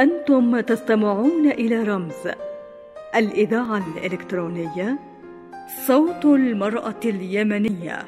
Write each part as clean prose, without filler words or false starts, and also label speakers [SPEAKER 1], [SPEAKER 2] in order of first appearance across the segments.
[SPEAKER 1] أنتم تستمعون إلى رمز الإذاعة الإلكترونية صوت المرأة اليمنية.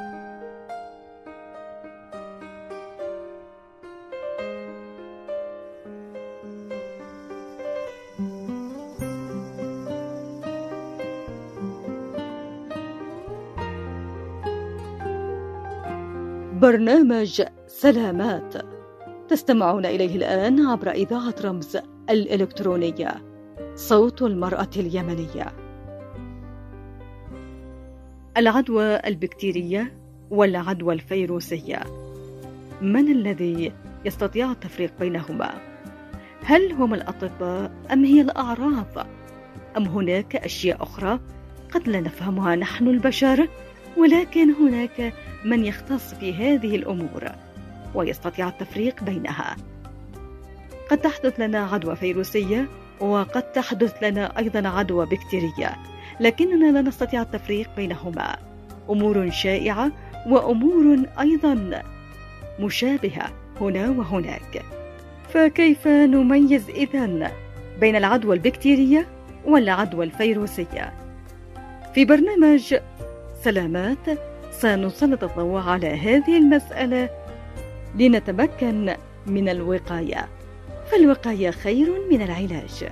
[SPEAKER 1] برنامج سلامات تستمعون إليه الآن عبر إذاعة رمز الإلكترونية صوت المرأة اليمنية. العدوى البكتيرية والعدوى الفيروسية، من الذي يستطيع التفريق بينهما؟ هل هم الأطباء أم هي الأعراض؟ أم هناك أشياء أخرى قد لا نفهمها نحن البشر، ولكن هناك من يختص في هذه الأمور ويستطيع التفريق بينها؟ قد تحدث لنا عدوى فيروسية وقد تحدث لنا أيضا عدوى بكتيرية، لكننا لا نستطيع التفريق بينهما. أمور شائعة وأمور أيضا مشابهة هنا وهناك، فكيف نميز إذن بين العدوى البكتيرية والعدوى الفيروسية؟ في برنامج سلامات سنسلط الضوء على هذه المسألة لنتمكن من الوقاية، فالوقاية خير من العلاج.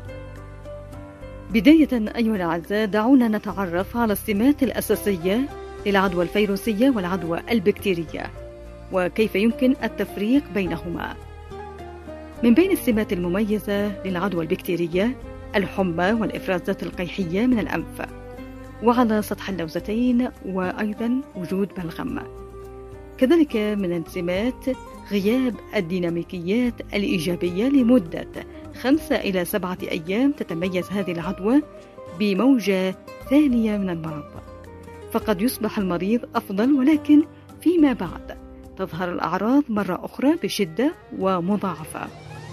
[SPEAKER 1] بداية أيها الأعزاء، دعونا نتعرف على السمات الأساسية للعدوى الفيروسية والعدوى البكتيرية وكيف يمكن التفريق بينهما. من بين السمات المميزة للعدوى البكتيرية الحمى والإفرازات القيحية من الأنف وعلى سطح اللوزتين، وأيضا وجود بلغم. كذلك من السمات غياب الديناميكيات الإيجابية لمدة 5 إلى 7 أيام. تتميز هذه العدوى بموجة ثانية من المرض، فقد يصبح المريض أفضل، ولكن فيما بعد تظهر الأعراض مرة أخرى بشدة ومضاعفة.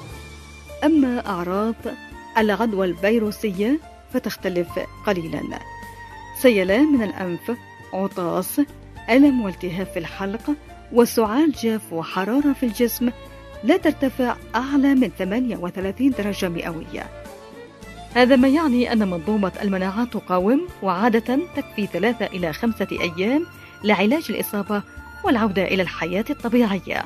[SPEAKER 1] أما أعراض العدوى الفيروسية فتختلف قليلا: سيلان من الأنف، عطاس، ألم والتهاب في الحلق، وسعال جاف وحرارة في الجسم لا ترتفع أعلى من 38 درجة مئوية. هذا ما يعني أن منظومة المناعة تقاوم، وعادة تكفي 3 إلى 5 أيام لعلاج الإصابة والعودة إلى الحياة الطبيعية.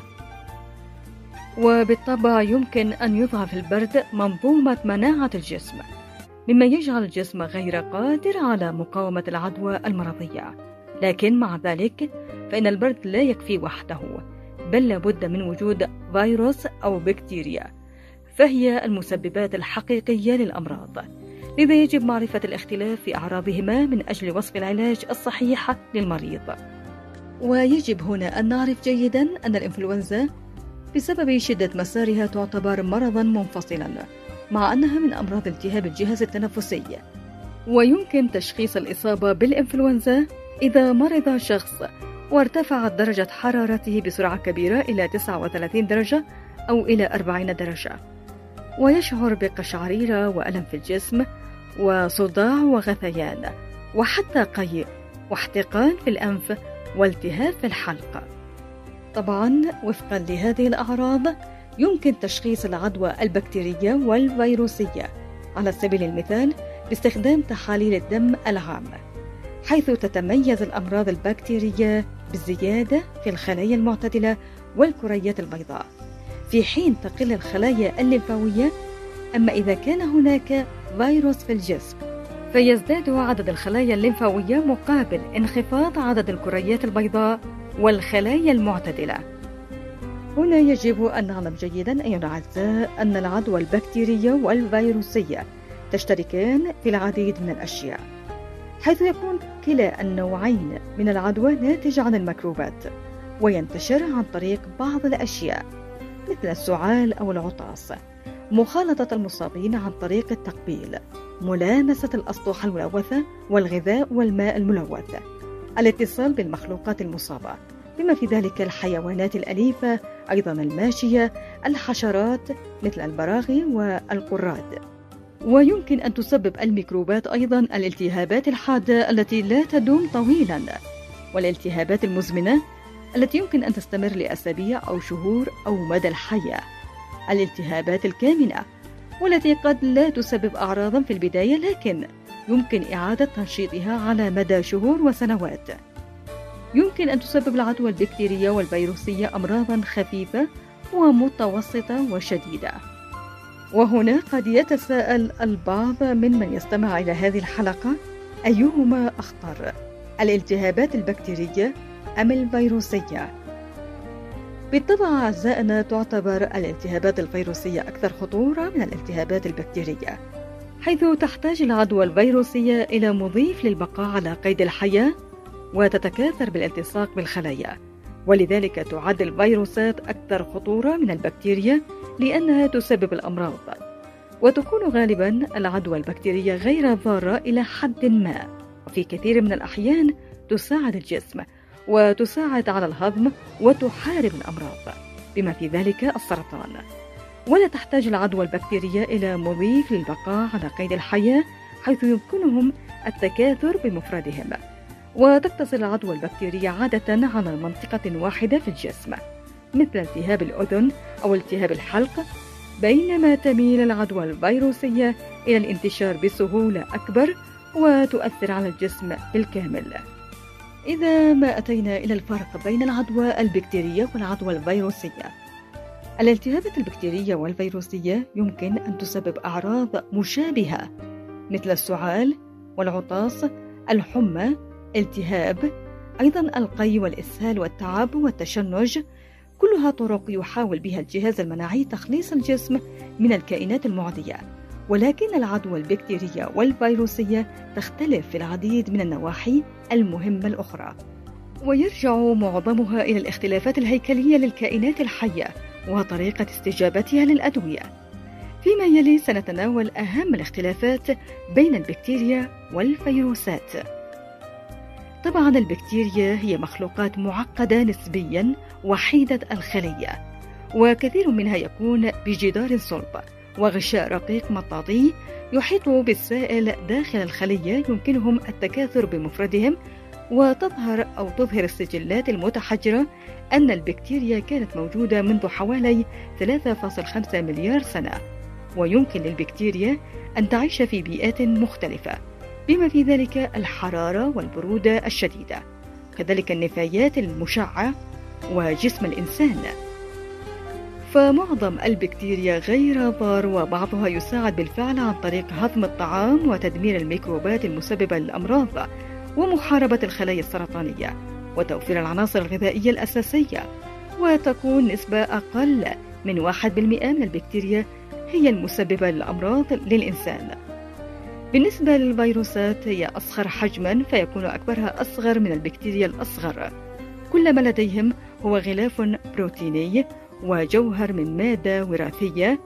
[SPEAKER 1] وبالطبع يمكن أن يضعف البرد منظومة مناعة الجسم، مما يجعل الجسم غير قادر على مقاومة العدوى المرضية. لكن مع ذلك فإن البرد لا يكفي وحده، بل لابد من وجود فيروس أو بكتيريا، فهي المسببات الحقيقية للأمراض. لذا يجب معرفة الاختلاف في أعراضهما من أجل وصف العلاج الصحيح للمريض. ويجب هنا أن نعرف جيدا أن الإنفلونزا بسبب شدة مسارها تعتبر مرضا منفصلا، مع أنها من أمراض التهاب الجهاز التنفسي، ويمكن تشخيص الإصابة بالإنفلونزا إذا مرض شخص وارتفعت درجة حرارته بسرعة كبيرة إلى 39 درجة أو إلى 40 درجة، ويشعر بقشعريرة وألم في الجسم وصداع وغثيان وحتى قيء واحتقان في الأنف والتهاب في الحلق. طبعا وفقا لهذه الأعراض يمكن تشخيص العدوى البكتيرية والفيروسية على سبيل المثال باستخدام تحاليل الدم العامة، حيث تتميز الأمراض البكتيرية بالزيادة في الخلايا المعتدلة والكريات البيضاء، في حين تقل الخلايا الليمفاوية. أما إذا كان هناك فيروس في الجسم فيزداد عدد الخلايا الليمفاوية مقابل انخفاض عدد الكريات البيضاء والخلايا المعتدلة. هنا يجب أن نعلم جيدا أيها الأعزاء أن العدوى البكتيرية والفيروسية تشتركان في العديد من الأشياء، حيث يكون كلا النوعين من العدوى ناتج عن الميكروبات، وينتشر عن طريق بعض الأشياء مثل السعال أو العطاس، مخالطة المصابين عن طريق التقبيل، ملامسة الأسطح الملوثة والغذاء والماء الملوث، الاتصال بالمخلوقات المصابة بما في ذلك الحيوانات الأليفة، أيضا الماشية، الحشرات مثل البراغي والقراد. ويمكن أن تسبب الميكروبات أيضا الالتهابات الحادة التي لا تدوم طويلا، والالتهابات المزمنة التي يمكن أن تستمر لأسابيع أو شهور أو مدى الحياة، الالتهابات الكامنة والتي قد لا تسبب أعراضا في البداية، لكن يمكن إعادة تنشيطها على مدى شهور وسنوات. يمكن أن تسبب العدوى البكتيرية والفيروسية أمراضا خفيفة ومتوسطة وشديدة. وهنا قد يتساءل البعض من يستمع إلى هذه الحلقة: أيهما أخطر، الالتهابات البكتيرية أم الفيروسية؟ بالطبع أعزائنا، تعتبر الالتهابات الفيروسية أكثر خطورة من الالتهابات البكتيرية، حيث تحتاج العدوى الفيروسية إلى مضيف للبقاء على قيد الحياة وتتكاثر بالالتصاق بالخلايا، ولذلك تعد الفيروسات أكثر خطورة من البكتيريا لأنها تسبب الأمراض. وتكون غالبا العدوى البكتيرية غير ضارة إلى حد ما، وفي كثير من الأحيان تساعد الجسم وتساعد على الهضم وتحارب الأمراض بما في ذلك السرطان. ولا تحتاج العدوى البكتيرية إلى مضيف للبقاء على قيد الحياة، حيث يمكنهم التكاثر بمفردهم. وتقتصر العدوى البكتيرية عادة على منطقة واحدة في الجسم، مثل التهاب الأذن أو التهاب الحلق، بينما تميل العدوى الفيروسية إلى الانتشار بسهولة أكبر وتؤثر على الجسم بالكامل. إذا ما أتينا إلى الفرق بين العدوى البكتيرية والعدوى الفيروسية، الالتهابات البكتيرية والفيروسية يمكن أن تسبب أعراض مشابهة مثل السعال والعطاس، الحمى، التهاب، أيضا القي والإسهال والتعب والتشنج، كلها طرق يحاول بها الجهاز المناعي تخليص الجسم من الكائنات المعدية. ولكن العدوى البكتيرية والفيروسية تختلف في العديد من النواحي المهمة الأخرى، ويرجع معظمها إلى الاختلافات الهيكلية للكائنات الحية وطريقة استجابتها للأدوية. فيما يلي سنتناول أهم الاختلافات بين البكتيريا والفيروسات. طبعا البكتيريا هي مخلوقات معقدة نسبيا وحيدة الخلية، وكثير منها يكون بجدار صلب وغشاء رقيق مطاطي يحيط بالسائل داخل الخلية، يمكنهم التكاثر بمفردهم. وتظهر السجلات المتحجرة أن البكتيريا كانت موجودة منذ حوالي 3.5 مليار سنة، ويمكن للبكتيريا أن تعيش في بيئات مختلفة بما في ذلك الحرارة والبرودة الشديدة، كذلك النفايات المشعة وجسم الإنسان. فمعظم البكتيريا غير ضار، وبعضها يساعد بالفعل عن طريق هضم الطعام وتدمير الميكروبات المسببة للأمراض ومحاربة الخلايا السرطانية وتوفير العناصر الغذائية الأساسية. وتكون نسبة أقل من 1% من البكتيريا هي المسببة للأمراض للإنسان. بالنسبة للفيروسات هي أصغر حجما، فيكون أكبرها أصغر من البكتيريا الأصغر. كل ما لديهم هو غلاف بروتيني وجوهر من مادة وراثية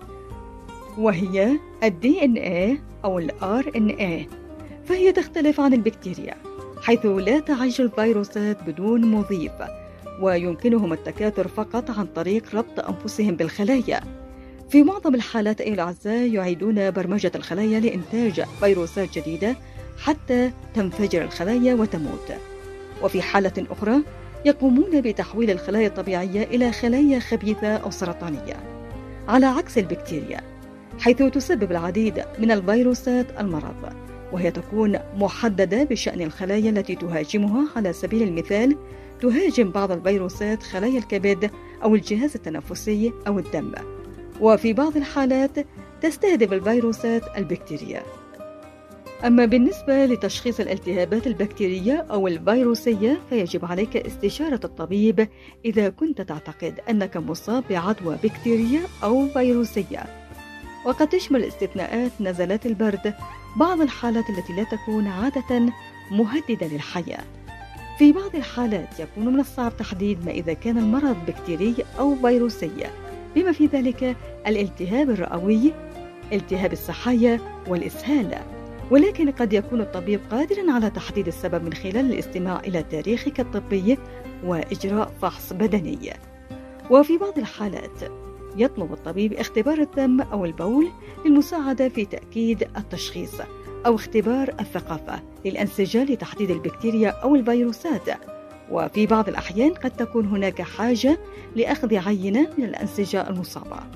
[SPEAKER 1] وهي DNA أو RNA، فهي تختلف عن البكتيريا حيث لا تعيش الفيروسات بدون مضيف، ويمكنهم التكاثر فقط عن طريق ربط أنفسهم بالخلايا. في معظم الحالات أيها الأعزاء يعيدون برمجة الخلايا لإنتاج فيروسات جديدة حتى تنفجر الخلايا وتموت. وفي حالة أخرى يقومون بتحويل الخلايا الطبيعية إلى خلايا خبيثة أو سرطانية، على عكس البكتيريا حيث تسبب العديد من الفيروسات المرض، وهي تكون محددة بشأن الخلايا التي تهاجمها. على سبيل المثال تهاجم بعض الفيروسات خلايا الكبد أو الجهاز التنفسي أو الدم، وفي بعض الحالات تستهدف الفيروسات البكتيريا. أما بالنسبة لتشخيص الالتهابات البكتيرية أو الفيروسية فيجب عليك استشارة الطبيب إذا كنت تعتقد أنك مصاب بعدوى بكتيرية أو فيروسية، وقد تشمل استثناءات نزلات البرد، بعض الحالات التي لا تكون عادة مهددة للحياة. في بعض الحالات يكون من الصعب تحديد ما إذا كان المرض بكتيري أو فيروسي، بما في ذلك الالتهاب الرئوي، التهاب السحايا والإسهال. ولكن قد يكون الطبيب قادرا على تحديد السبب من خلال الاستماع إلى تاريخك الطبي وإجراء فحص بدني. وفي بعض الحالات يطلب الطبيب اختبار الدم أو البول للمساعدة في تأكيد التشخيص، أو اختبار الثقافة للأنسجة لتحديد البكتيريا أو الفيروسات. وفي بعض الأحيان قد تكون هناك حاجة لأخذ عينة من الأنسجة المصابة.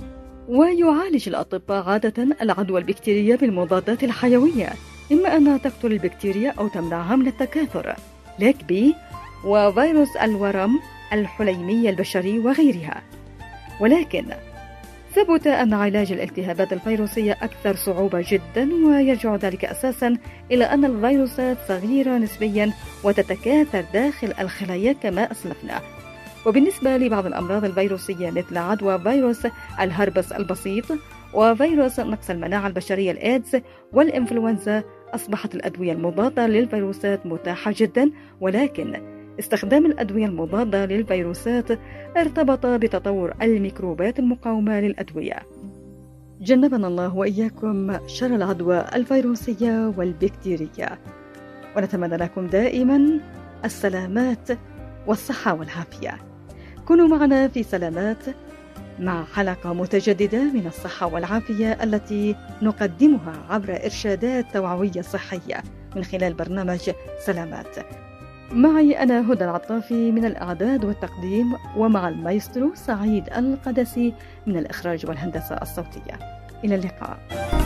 [SPEAKER 1] ويعالج الأطباء عادة العدوى البكتيرية بالمضادات الحيوية، إما أنها تقتل البكتيريا أو تمنعها من التكاثر، ليك بي وفيروس الورم الحليمي البشري وغيرها. ولكن ثبت أن علاج الالتهابات الفيروسية أكثر صعوبة جدا، ويرجع ذلك أساسا إلى أن الفيروسات صغيرة نسبيا وتتكاثر داخل الخلايا كما أسلفنا. وبالنسبة لبعض الأمراض الفيروسية مثل عدوى فيروس الهربس البسيط وفيروس نقص المناعة البشرية الإيدز والإنفلونزا، أصبحت الأدوية المضادة للفيروسات متاحة جدا، ولكن استخدام الأدوية المضادة للفيروسات ارتبط بتطور الميكروبات المقاومة للأدوية. جنبنا الله وإياكم شر العدوى الفيروسية والبكتيرية، ونتمنى لكم دائما السلامات والصحة والعافية. كونوا معنا في سلامات مع حلقة متجددة من الصحة والعافية التي نقدمها عبر إرشادات توعوية صحية من خلال برنامج سلامات. معي أنا هدى العطافي من الإعداد والتقديم، ومع المايسترو سعيد القدسي من الإخراج والهندسة الصوتية. إلى اللقاء.